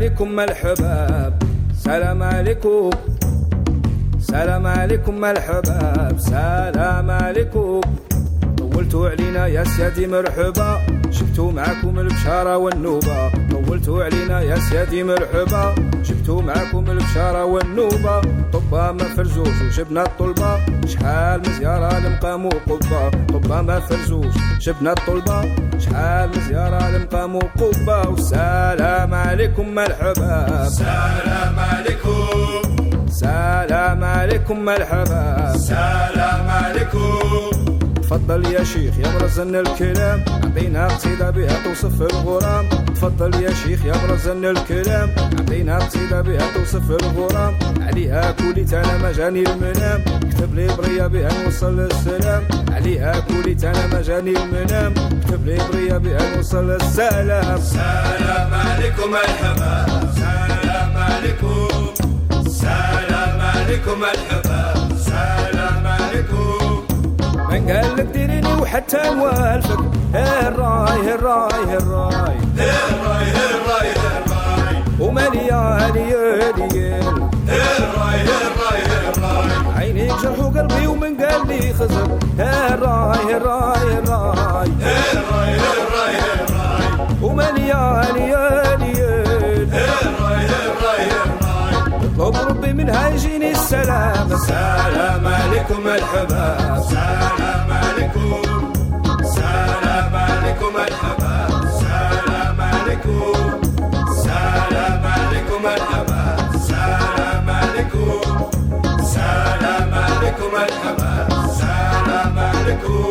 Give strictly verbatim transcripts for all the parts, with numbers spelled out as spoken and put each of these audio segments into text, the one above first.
عليكم الحباب سلام عليكم سلام عليكم الحباب سلام عليكم طولتوا علينا يا سيادي مرحبا شفتوا معاكم البشارة والنوبة طولتوا علينا يا سيادي مرحبا شفتوا معاكم البشارة والنوبة طبا ما فرزوش وجبنا الطلبة شحال مزيارة لمقام وقبة طبا ما فرزوش جبنا الطلبة شحال مزيارة لمقام وقبة والسلام عليكم مرحبا سلام عليكم سلام عليكم مرحبا سلام عليكم تفضل يا شيخ يا برزن الكلام عطينا قصيدة بها توصف الغرام تفضل يا شيخ يا برزن الكلام عطينا قصيدة بها توصف الغرام عليها كوليت انا ما جاني المنام كتب لي برية بها نوصل السلام عليها كوليت انا ما جاني المنام كتب لي برية بها نوصل السلام سلام عليكم الحباب سلام عليكم سلام عليكم الحباب سلام عليكم من قال لك ديريني وحتى نوالفك هالراي هالراي هالراي هالراي هالراي هالراي ومالي عالي ياليال هالراي هالراي هالراي عينيك جرحوا قلبي ومن قال لي خزر هالراي هالراي هالراي هالراي هالراي هالراي ومالي عالي ياليال هالراي هالراي هالراي اطلب ربي منها يجيني السلام سلام عليكم الحباب سلام عليكم سلام عليكم الحباب سلام عليكم سلام عليكم الحباب سلام عليكم سلام عليكم الحباب سلام عليكم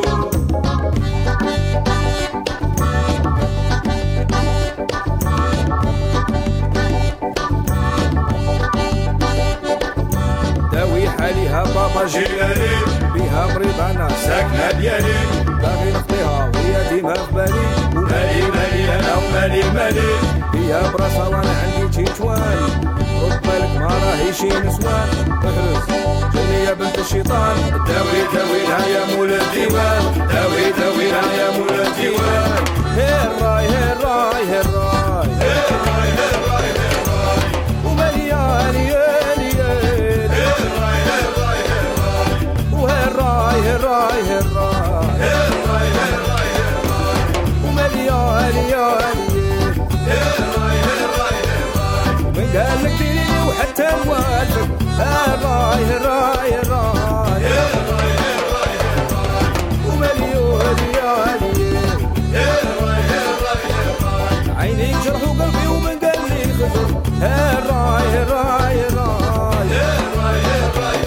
عليها بابا جيلاني بها مريض انا ساكنة ديالي باغي نخطيها وهي ديما في بالي ومالي مالي انا ومالي مالي هي براسها وانا عندي تيتوان رد بالك ما راهيش نسوان احرس جوني يا بنت الشيطان داوي داويها يا مول الديوان داوي داويها يا مول الديوان هالراي هالراي هالراي هالراي هالراي هالراي ومليان ياليال هالراي هالراي هالراي وهالراي هالراي هالراي هالراي هالراي هالراي ومليان ياليال هالراي هالراي هالراي من قال لك ديريني وحتى نوالفك هالراي هالراي هالراي هالراي هالراي هالراي ومليون ياليال هالراي هالراي هالراي عينيك جرحوا قلبي ومن قال لي خزر هالراي هالراي هالراي هالراي هالراي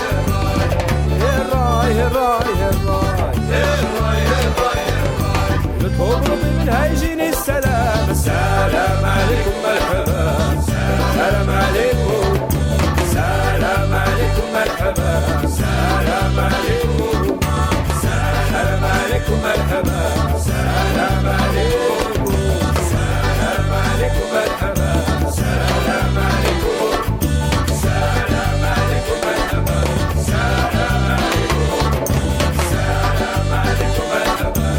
هالراي هالراي هالراي هالراي هالراي هالراي هالراي نطلب ربي منها يجيني السلام سلام عليكم مرحبا سلام عليكم سلام عليكم مرحبا سلام عليكم سلام عليكم مرحبا سلام عليكم سلام عليكم مرحبا سلام عليكم سلام عليكم مرحبا سلام عليكم سلام عليكم مرحبا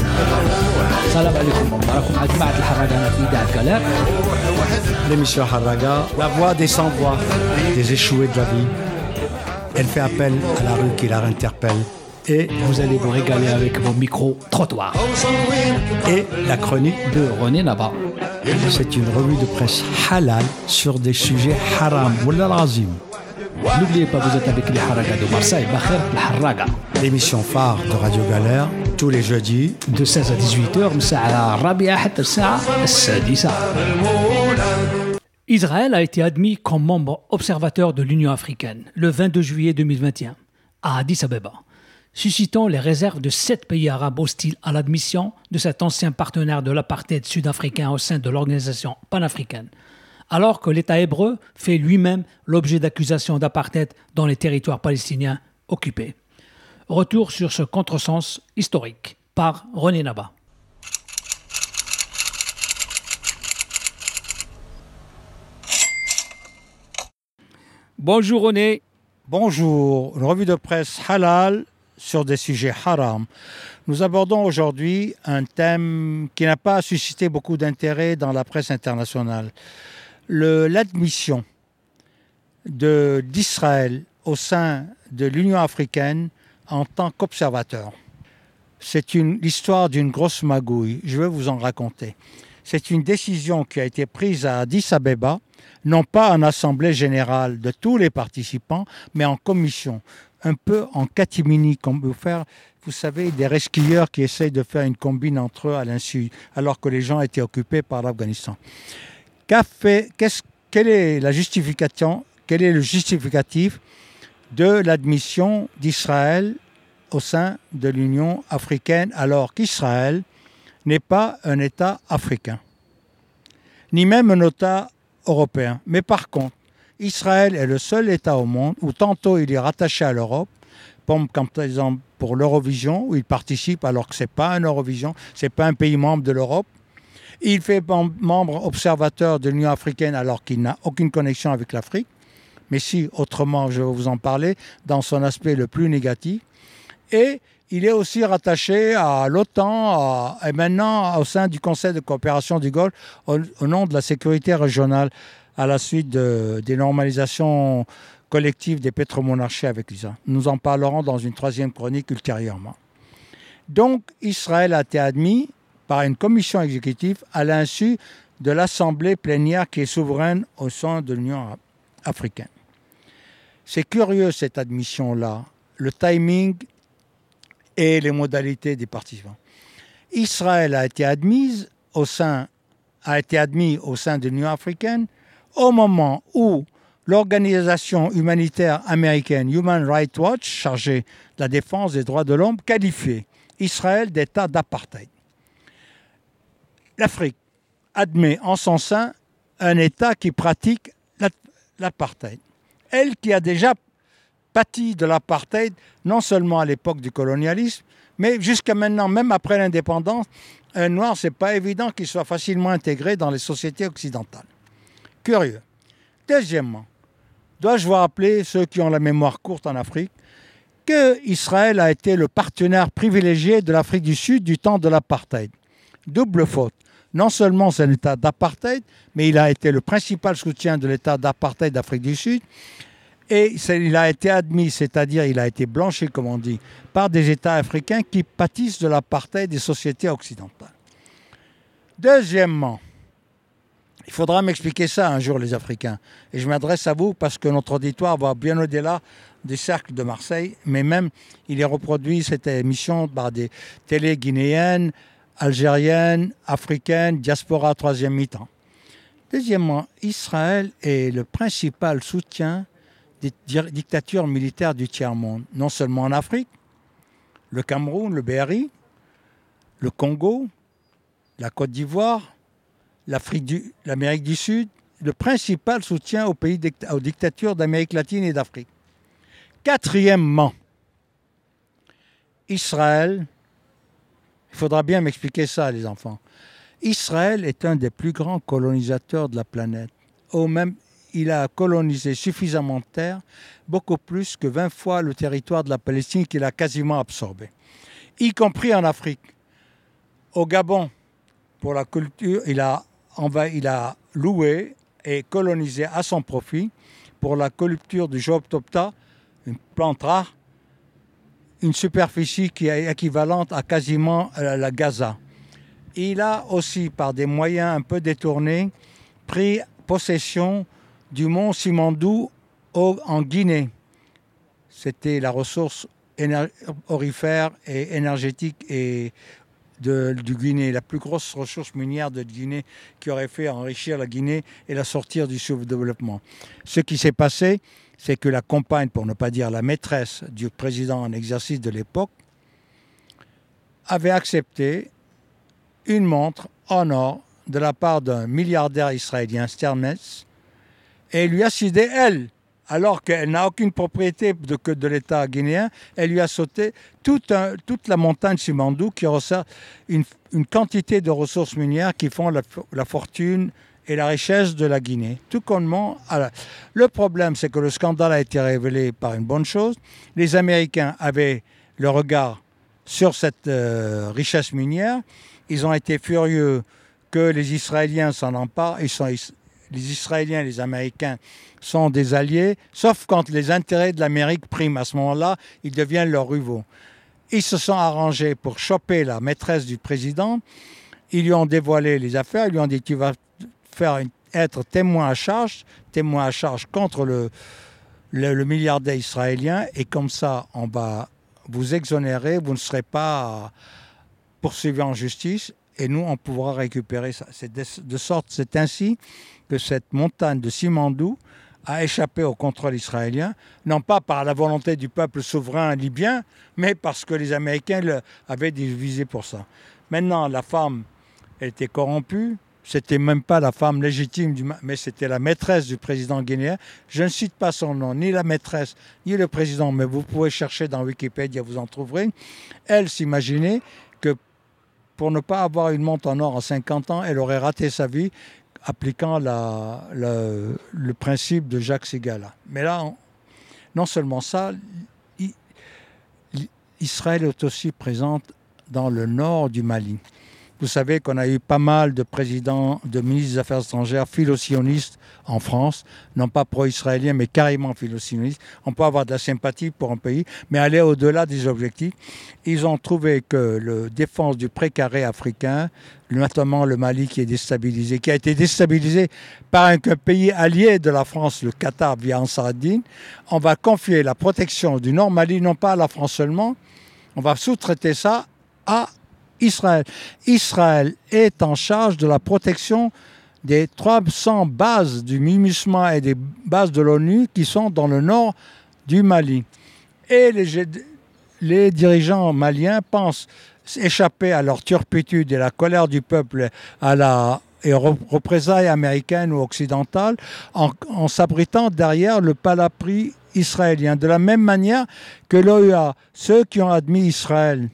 السلام عليكم معكم مع جماعة الحراقة أنا في إذاعة كالات. L'émission Harraga, la voix des sans-voix, des échoués de la vie. Elle fait appel à la rue qui la interpelle. Et vous allez vous régaler avec vos micros-trottoirs. Et la chronique de René Naba. C'est une revue de presse halal sur des sujets haram. Wallah l'azim. N'oubliez pas, vous êtes avec les Harraga de Marseille, Bakher Harraga. L'émission phare de Radio Galère, tous les jeudis, de seize à dix-huit heures, Israël a été admis comme membre observateur de l'Union africaine le vingt-deux juillet deux mille vingt et un à Addis Abeba, suscitant les réserves de sept pays arabes hostiles à l'admission de cet ancien partenaire de l'apartheid sud-africain au sein de l'organisation panafricaine, alors que l'État hébreu fait lui-même l'objet d'accusations d'apartheid dans les territoires palestiniens occupés. Retour sur ce contresens historique par René Naba. Bonjour René. Bonjour, une revue de presse halal sur des sujets haram. Nous abordons aujourd'hui un thème qui n'a pas suscité beaucoup d'intérêt dans la presse internationale. Le, l'admission de, d'Israël au sein de l'Union africaine en tant qu'observateur, c'est une, l'histoire d'une grosse magouille. Je vais vous en raconter. C'est une décision qui a été prise à Addis Abeba, non pas en assemblée générale de tous les participants, mais en commission, un peu en catimini, comme vous faire, vous savez, des resquilleurs qui essayent de faire une combine entre eux à l'insu, alors que les gens étaient occupés par l'Afghanistan. Qu'a fait, qu'est-ce, quelle est la justification, quel est le justificatif de l'admission d'Israël au sein de l'Union africaine, alors qu'Israël n'est pas un État africain, ni même un État européen. Mais par contre, Israël est le seul État au monde où tantôt il est rattaché à l'Europe, comme par exemple pour l'Eurovision, où il participe alors que ce n'est pas un Eurovision, ce n'est pas un pays membre de l'Europe. Il fait membre observateur de l'Union africaine alors qu'il n'a aucune connexion avec l'Afrique. Mais si, autrement, je vais vous en parler, dans son aspect le plus négatif. Et il est aussi rattaché à l'OTAN à, et maintenant au sein du Conseil de coopération du Golfe au, au nom de la sécurité régionale à la suite de, des normalisations collectives des pétromonarchies avec l'Israël. Nous en parlerons dans une troisième chronique ultérieurement. Donc Israël a été admis par une commission exécutive à l'insu de l'Assemblée plénière qui est souveraine au sein de l'Union africaine. C'est curieux cette admission-là, le timing et les modalités des participants. Israël a été admise au sein, a été admis au sein de l'Union africaine au moment où l'organisation humanitaire américaine Human Rights Watch, chargée de la défense des droits de l'homme, qualifiait Israël d'État d'apartheid. L'Afrique admet en son sein un État qui pratique l'apartheid. Elle qui a déjà pâti de l'apartheid, non seulement à l'époque du colonialisme, mais jusqu'à maintenant, même après l'indépendance, un noir, ce n'est pas évident qu'il soit facilement intégré dans les sociétés occidentales. Curieux. Deuxièmement, dois-je vous rappeler, ceux qui ont la mémoire courte en Afrique, qu'Israël a été le partenaire privilégié de l'Afrique du Sud du temps de l'apartheid. Double faute. Non seulement c'est un État d'apartheid, mais il a été le principal soutien de l'État d'apartheid d'Afrique du Sud. Et il a été admis, c'est-à-dire il a été blanchi, comme on dit, par des États africains qui pâtissent de l'apartheid des sociétés occidentales. Deuxièmement, il faudra m'expliquer ça un jour, les Africains. Et je m'adresse à vous parce que notre auditoire va bien au-delà du cercle de Marseille, mais même il est reproduit cette émission par des télés guinéennes, algérienne, africaine, diaspora troisième mi-temps. Deuxièmement, Israël est le principal soutien des dictatures militaires du tiers-monde, non seulement en Afrique, le Cameroun, le B R I, le Congo, la Côte d'Ivoire, l'Afrique du, l'Amérique du Sud, le principal soutien aux pays aux dictatures d'Amérique latine et d'Afrique. Quatrièmement, Israël, il faudra bien m'expliquer ça, les enfants. Israël est un des plus grands colonisateurs de la planète. Au même, il a colonisé suffisamment de terre, beaucoup plus que vingt fois le territoire de la Palestine qu'il a quasiment absorbé, y compris en Afrique. Au Gabon, pour la culture, il a, envahi, il a loué et colonisé à son profit pour la culture du Jobtopta, une plante rare, une superficie qui est équivalente à quasiment la Gaza. Il a aussi, par des moyens un peu détournés, pris possession du mont Simandou en Guinée. C'était la ressource aurifère et énergétique et de, du Guinée, la plus grosse ressource minière de Guinée qui aurait fait enrichir la Guinée et la sortir du sous-développement. Ce qui s'est passé, c'est que la compagne, pour ne pas dire la maîtresse du président en exercice de l'époque, avait accepté une montre en or de la part d'un milliardaire israélien, Sternmetz, et lui a cédé, elle, alors qu'elle n'a aucune propriété de, que de l'État guinéen, elle lui a sauté toute, un, toute la montagne Simandou qui ressort une, une quantité de ressources minières qui font la, la fortune et la richesse de la Guinée. Tout comment, alors, le problème, c'est que le scandale a été révélé par une bonne chose. Les Américains avaient le regard sur cette euh, richesse minière. Ils ont été furieux que les Israéliens s'en emparent. Ils sont, les Israéliens et les Américains sont des alliés, sauf quand les intérêts de l'Amérique priment. À ce moment-là, ils deviennent leurs rivaux. Ils se sont arrangés pour choper la maîtresse du président. Ils lui ont dévoilé les affaires. Ils lui ont dit, tu vas faire une, être témoin à charge, témoin à charge contre le, le, le milliardaire israélien. Et comme ça, on va vous exonérer. Vous ne serez pas poursuivi en justice. Et nous, on pourra récupérer ça. C'est de, de sorte, c'est ainsi que cette montagne de Simandou a échappé au contrôle israélien, non pas par la volonté du peuple souverain libyen, mais parce que les Américains le, avaient divisé pour ça. Maintenant, la femme, elle était corrompue. C'était même pas la femme légitime, du, mais c'était la maîtresse du président guinéen. Je ne cite pas son nom, ni la maîtresse, ni le président, mais vous pouvez chercher dans Wikipédia, vous en trouverez. Elle s'imaginait que pour ne pas avoir une montre en or à cinquante ans, elle aurait raté sa vie appliquant la, la, le principe de Jacques Segala. Mais là, on, non seulement ça, I, Israël est aussi présente dans le nord du Mali. Vous savez qu'on a eu pas mal de présidents, de ministres des Affaires étrangères philo-sionistes en France, non pas pro-israéliens, mais carrément philo-sionistes. On peut avoir de la sympathie pour un pays, mais aller au-delà des objectifs. Ils ont trouvé que la défense du précaré africain, notamment le Mali qui est déstabilisé, qui a été déstabilisé par un, un pays allié de la France, le Qatar, via Ansar ad-Din, on va confier la protection du Nord Mali, non pas à la France seulement, on va sous-traiter ça à Israël. Israël est en charge de la protection des trois cents bases du MINUSMA et des bases de l'ONU qui sont dans le nord du Mali. Et les, les dirigeants maliens pensent échapper à leur turpitude et la colère du peuple à la et représailles américaines ou occidentales en, en s'abritant derrière le parapluie israélien. De la même manière que l'O U A, ceux qui ont admis Israël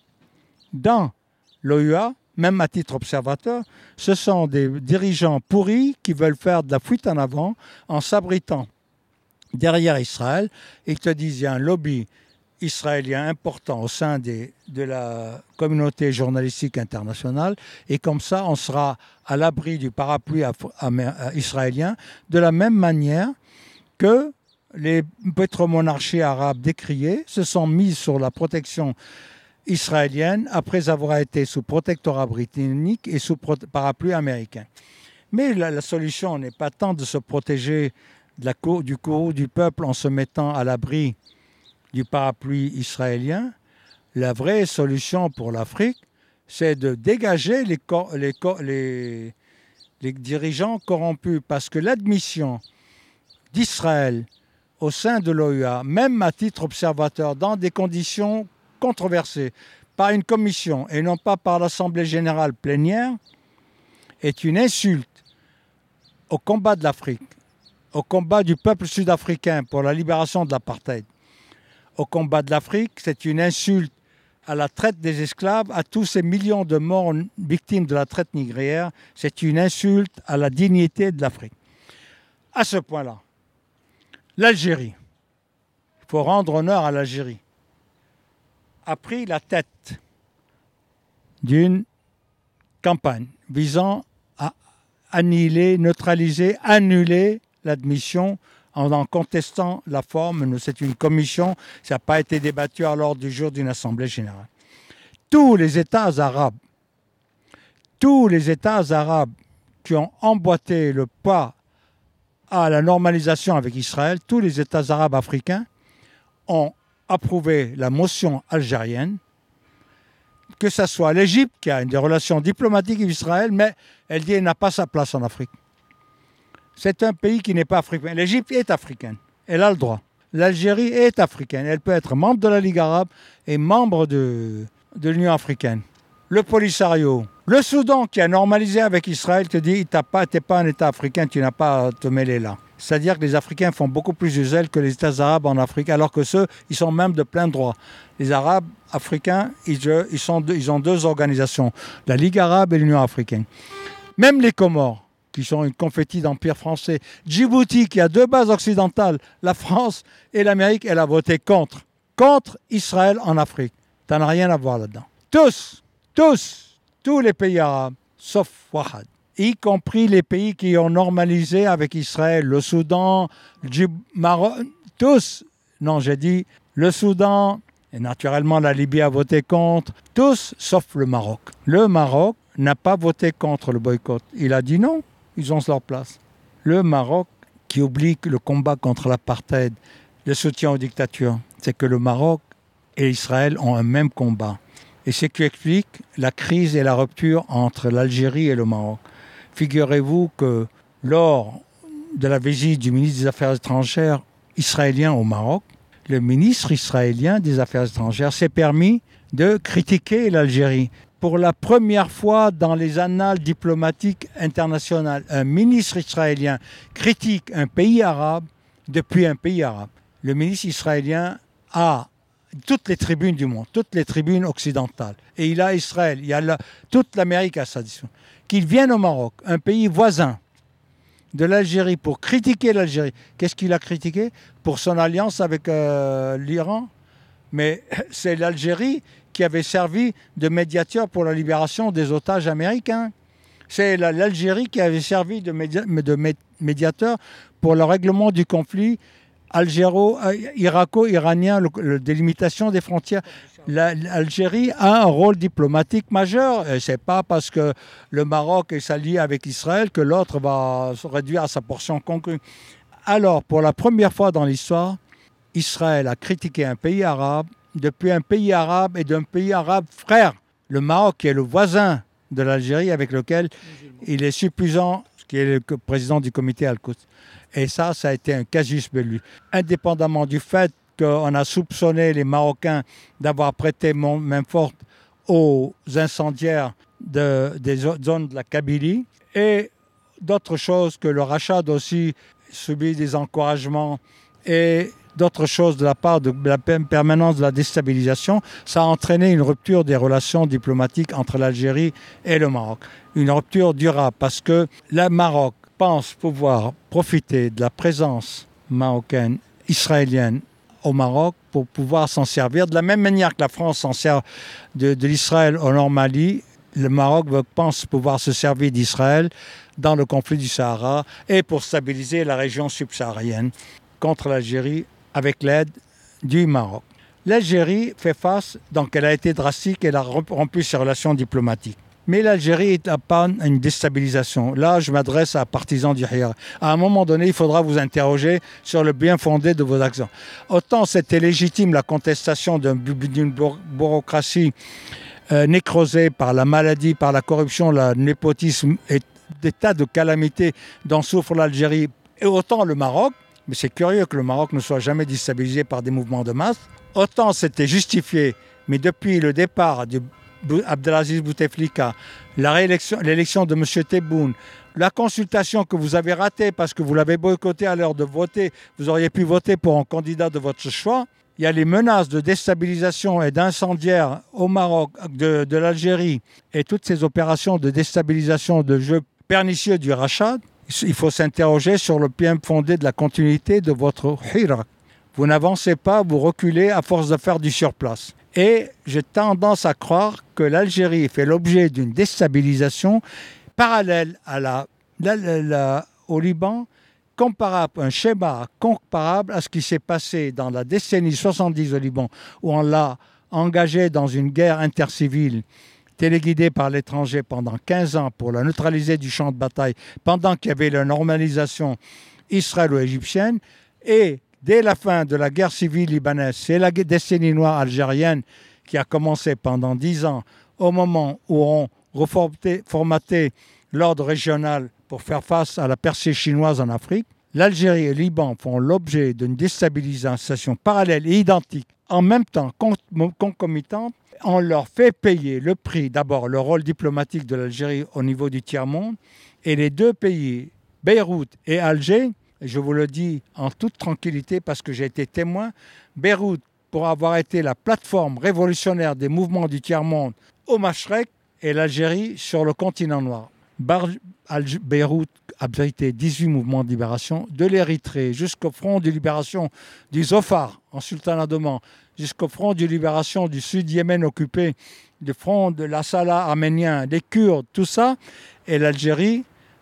dans l'O U A, même à titre observateur, ce sont des dirigeants pourris qui veulent faire de la fuite en avant en s'abritant derrière Israël. Ils te disent qu'il y a un lobby israélien important au sein des, de la communauté journalistique internationale et comme ça on sera à l'abri du parapluie israélien de la même manière que les pétromonarchies arabes décriées se sont mises sur la protection israélienne après avoir été sous protectorat britannique et sous parapluie américain. Mais la, la solution n'est pas tant de se protéger de la cour, du courroux du peuple en se mettant à l'abri du parapluie israélien. La vraie solution pour l'Afrique, c'est de dégager les, les, les, les dirigeants corrompus parce que l'admission d'Israël au sein de l'O U A, même à titre observateur, dans des conditions controversée par une commission et non pas par l'Assemblée générale plénière est une insulte au combat de l'Afrique, au combat du peuple sud-africain pour la libération de l'apartheid. Au combat de l'Afrique, c'est une insulte à la traite des esclaves, à tous ces millions de morts victimes de la traite négrière. C'est une insulte à la dignité de l'Afrique. À ce point-là, l'Algérie, il faut rendre honneur à l'Algérie, a pris la tête d'une campagne visant à annihiler, neutraliser, annuler l'admission en en contestant la forme. C'est une commission, ça n'a pas été débattu à l'ordre du jour d'une assemblée générale. Tous les États arabes, tous les États arabes qui ont emboîté le pas à la normalisation avec Israël, tous les États arabes africains ont approuvé la motion algérienne, que ce soit l'Égypte qui a des relations diplomatiques avec Israël, mais elle dit qu'elle n'a pas sa place en Afrique. C'est un pays qui n'est pas africain. L'Égypte est africaine, elle a le droit. L'Algérie est africaine, elle peut être membre de la Ligue arabe et membre de, de l'Union africaine. Le Polisario, le Soudan qui a normalisé avec Israël te dit tu n'es pas, pas un État africain, tu n'as pas à te mêler là. C'est-à-dire que les Africains font beaucoup plus de zèle que les États arabes en Afrique, alors que ceux, ils sont même de plein droit. Les Arabes africains, ils, ils, sont deux, ils ont deux organisations, la Ligue arabe et l'Union africaine. Même les Comores, qui sont une confetti d'empire français. Djibouti, qui a deux bases occidentales, la France et l'Amérique, elle a voté contre. Contre Israël en Afrique. Tu n'as rien à voir là-dedans. Tous, tous, tous les pays arabes, sauf Wahad. y compris les pays qui ont normalisé avec Israël, le Soudan, le Maroc, tous, non j'ai dit le Soudan, et naturellement la Libye a voté contre, tous sauf le Maroc. Le Maroc n'a pas voté contre le boycott, il a dit non, ils ont leur place. Le Maroc qui oublie le combat contre l'apartheid, le soutien aux dictatures, c'est que le Maroc et Israël ont un même combat. Et c'est ce qui explique la crise et la rupture entre l'Algérie et le Maroc. Figurez-vous que lors de la visite du ministre des Affaires étrangères israélien au Maroc, le ministre israélien des Affaires étrangères s'est permis de critiquer l'Algérie. Pour la première fois dans les annales diplomatiques internationales, un ministre israélien critique un pays arabe depuis un pays arabe. Le ministre israélien a toutes les tribunes du monde, toutes les tribunes occidentales. Et il a Israël, il y a la, toute l'Amérique à sa disposition. Qu'il vienne au Maroc, un pays voisin de l'Algérie, pour critiquer l'Algérie. Qu'est-ce qu'il a critiqué? Pour son alliance avec euh, l'Iran. Mais c'est l'Algérie qui avait servi de médiateur pour la libération des otages américains. C'est la, l'Algérie qui avait servi de, média, de médiateur pour le règlement du conflit algéro-irako-iranien, la délimitation des frontières. La, L'Algérie a un rôle diplomatique majeur. Et c'est pas parce que le Maroc est s'allié avec Israël que l'autre va se réduire à sa portion congrue. Alors, pour la première fois dans l'histoire, Israël a critiqué un pays arabe depuis un pays arabe et d'un pays arabe frère. Le Maroc, qui est le voisin de l'Algérie avec lequel il est supposant, qui est le président du comité Al-Quds. Et ça, ça a été un casus belli. Indépendamment du fait qu'on a soupçonné les Marocains d'avoir prêté main forte aux incendiaires de, des zones de la Kabylie, et d'autres choses, que le Rachad aussi subit des encouragements, et d'autres choses de la part de la permanence de la déstabilisation, ça a entraîné une rupture des relations diplomatiques entre l'Algérie et le Maroc. Une rupture durable parce que le Maroc pense pouvoir profiter de la présence marocaine, israélienne au Maroc pour pouvoir s'en servir. De la même manière que la France s'en sert de, de l'Israël au Nord Mali, le Maroc pense pouvoir se servir d'Israël dans le conflit du Sahara et pour stabiliser la région subsaharienne contre l'Algérie avec l'aide du Maroc. L'Algérie fait face, donc elle a été drastique, elle a rompu ses relations diplomatiques. Mais l'Algérie est à pas une déstabilisation. Là, je m'adresse à partisans du Hiyar. À un moment donné, il faudra vous interroger sur le bien fondé de vos actions. Autant c'était légitime la contestation d'un, d'une bureaucratie euh, nécrosée par la maladie, par la corruption, le népotisme et des tas de calamités dont souffre l'Algérie, et autant le Maroc, mais c'est curieux que le Maroc ne soit jamais déstabilisé par des mouvements de masse, autant c'était justifié, mais depuis le départ de Abdelaziz Bouteflika, la réélection, l'élection de M. Tebboune, la consultation que vous avez ratée parce que vous l'avez boycottée à l'heure de voter, vous auriez pu voter pour un candidat de votre choix. Il y a les menaces de déstabilisation et d'incendiaires au Maroc, de, de l'Algérie, et toutes ces opérations de déstabilisation de jeu pernicieux du Rachad. Il faut s'interroger sur le bien fondé de la continuité de votre Hirak. Vous n'avancez pas, vous reculez à force de faire du surplace. Et j'ai tendance à croire que l'Algérie fait l'objet d'une déstabilisation parallèle à la, la, la, la, au Liban, comparable, un schéma comparable à ce qui s'est passé dans la décennie soixante-dix au Liban, où on l'a engagé dans une guerre intercivile téléguidée par l'étranger pendant quinze ans pour la neutraliser du champ de bataille, pendant qu'il y avait la normalisation israélo-égyptienne, et dès la fin de la guerre civile libanaise, c'est la décennie noire algérienne qui a commencé pendant dix ans, au moment où on reformatait l'ordre régional pour faire face à la percée chinoise en Afrique. L'Algérie et le Liban font l'objet d'une déstabilisation parallèle et identique, en même temps concomitante. On leur fait payer le prix, d'abord le rôle diplomatique de l'Algérie au niveau du tiers-monde, et les deux pays, Beyrouth et Alger, et je vous le dis en toute tranquillité parce que j'ai été témoin, Beyrouth, pour avoir été la plateforme révolutionnaire des mouvements du tiers-monde au Machrek, et l'Algérie sur le continent noir. Bar- Alge- Beyrouth a abrité dix-huit mouvements de libération, de l'Érythrée jusqu'au front de libération du Zofar en sultanat d'Oman, jusqu'au front de libération du Sud-Yémen occupé, du front de l'Assala arménien, des Kurdes, tout ça. Et l'Algérie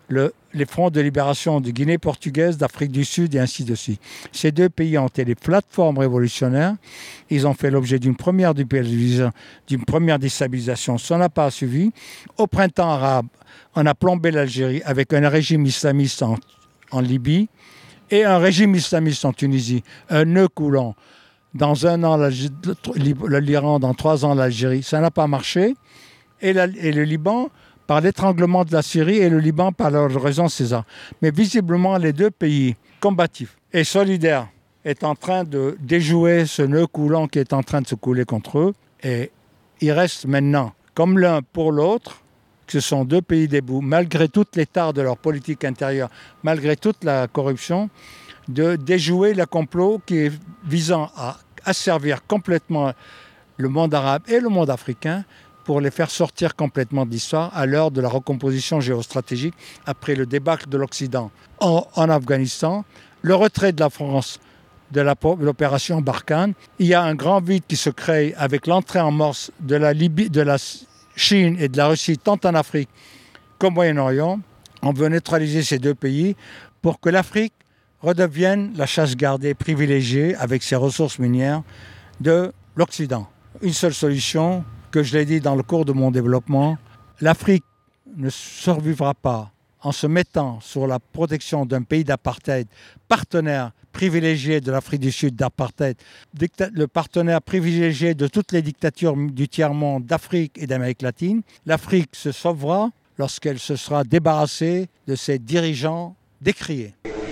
le, les fronts de libération de Guinée portugaise, d'Afrique du Sud et ainsi de suite. Ces deux pays ont été des plateformes révolutionnaires. Ils ont fait l'objet d'une première, d'une première déstabilisation. Ça n'a pas suivi. Au printemps arabe, on a plombé l'Algérie avec un régime islamiste en, en Libye et un régime islamiste en Tunisie. Un nœud coulant. Dans un an, l'Iran, dans trois ans, l'Algérie. Ça n'a pas marché. Et, la, et le Liban, par l'étranglement de la Syrie, et le Liban par la raison César. Mais visiblement, les deux pays combatifs et solidaires est en train de déjouer ce nœud coulant qui est en train de se couler contre eux. Et il reste maintenant, comme l'un pour l'autre, que ce sont deux pays debout, malgré toute l'état de leur politique intérieure, malgré toute la corruption, de déjouer le complot qui est visant à asservir complètement le monde arabe et le monde africain pour les faire sortir complètement de l'histoire à l'heure de la recomposition géostratégique après le débâcle de l'Occident en, en Afghanistan, le retrait de la France de, la, de l'opération Barkhane. Il y a un grand vide qui se crée avec l'entrée en morse de la, Libye, de la Chine et de la Russie tant en Afrique qu'au Moyen-Orient. On veut neutraliser ces deux pays pour que l'Afrique redevienne la chasse gardée privilégiée avec ses ressources minières de l'Occident. Une seule solution, que je l'ai dit dans le cours de mon développement, l'Afrique ne survivra pas en se mettant sur la protection d'un pays d'apartheid, partenaire privilégié de l'Afrique du Sud d'apartheid, dicta- le partenaire privilégié de toutes les dictatures du tiers-monde d'Afrique et d'Amérique latine. L'Afrique se sauvera lorsqu'elle se sera débarrassée de ses dirigeants décriés.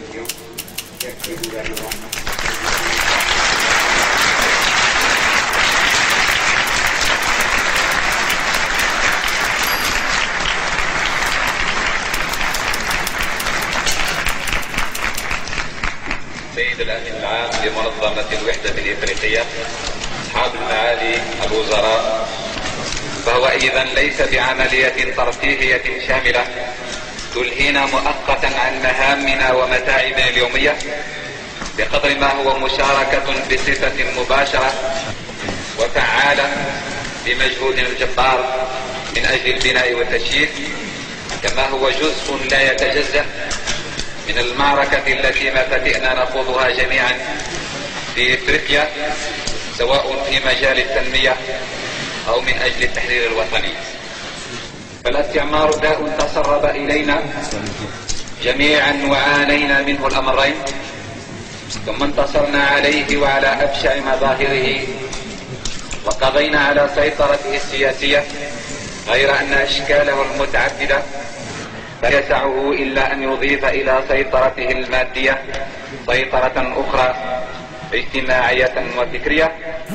سيد الأمين العام لمنظمة الوحدة الإفريقية، أصحاب المعالي الوزراء، فهو أيضا ليس بعملية ترفيهية شاملة تلهينا مؤقتا عن مهامنا ومتاعبنا اليومية، بقدر ما هو مشاركة بصفة مباشرة وفعالة بمجهود الجبار من أجل البناء والتشييد، كما هو جزء لا يتجزأ من المعركة التي مفاتئنا نخوضها جميعا في إفريقيا، سواء في مجال التنمية أو من أجل التحرير الوطني. فالاستعمار داء تسرب إلينا جميعا وعانينا منه الأمرين، ثم انتصرنا عليه وعلى أبشع مظاهره وقضينا على سيطرته السياسية، غير أن أشكاله المتعددة لا يسعه إلا أن يضيف إلى سيطرته المادية سيطرة أخرى اجتماعية وفكرية.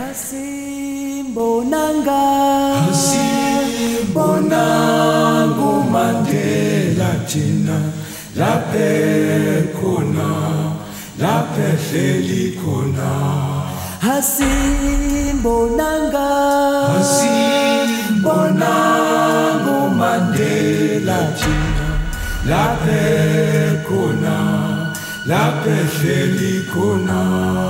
Bonanga, Bonango Mandela Tina, la paix kona, la paix felicona. Hasim Bonanga, Hasim Bonango Mandela Tina, la paix kona, la paix felicona.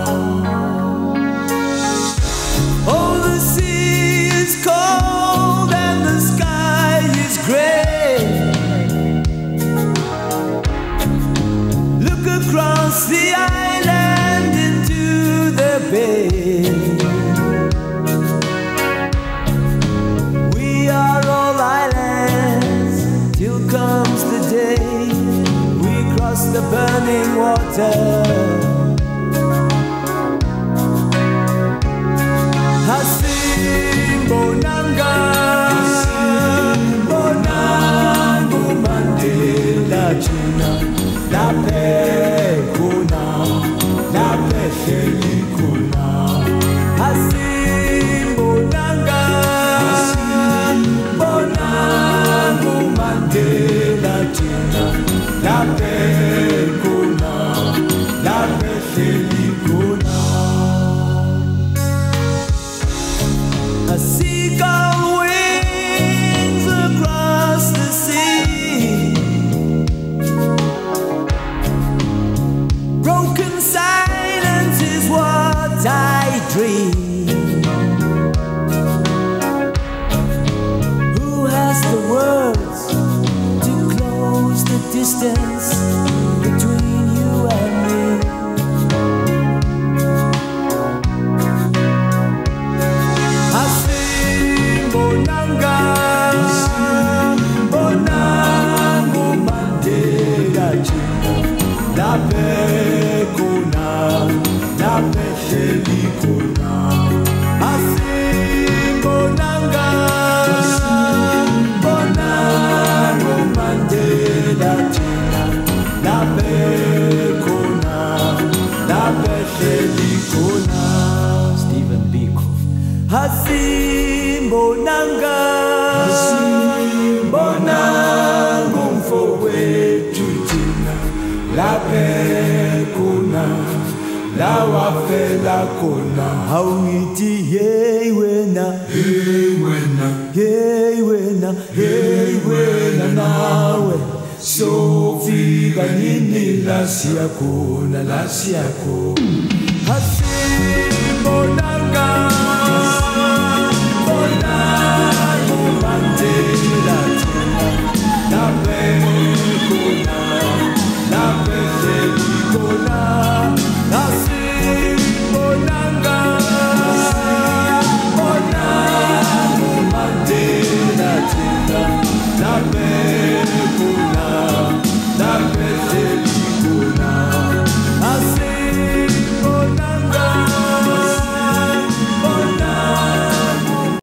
Oh, the sea is cold and the sky is gray. Look across the island into the bay. We are all islands till comes the day we cross the burning water. Hasim Bonanga, Hasim Bonango Mandela Tina, la paix kona, la paix felicona. Hasim Bonanga, Hasim Bonango Mandela Tina, la paix kona, la paix felicona. A seagull Hasimbonanga Hasimbonanga umfowethu thina laphe khona la wafela khona awungithi hey wena hey wena hey wena hey wena nawe sofika nini la siyakhona la siyakhona Hasimbonanga Bona Mandela